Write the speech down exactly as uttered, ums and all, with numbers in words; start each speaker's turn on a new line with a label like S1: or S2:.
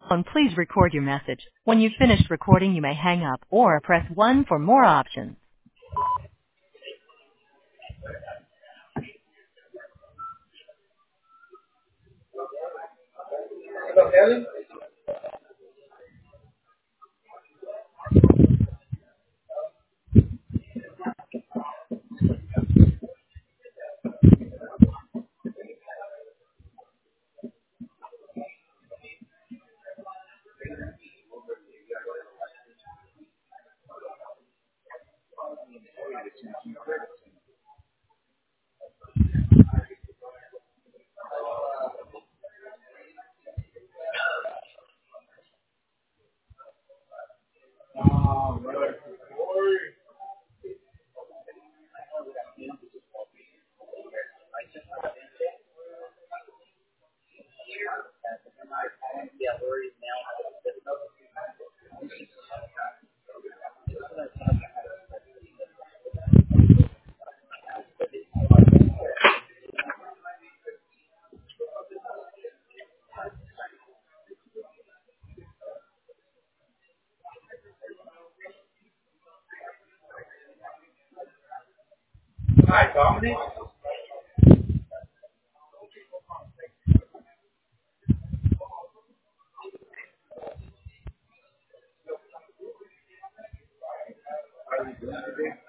S1: And please record your message. When you've finished recording, you may hang up or press one for more options.
S2: Hi, Dominic. How are you doing today?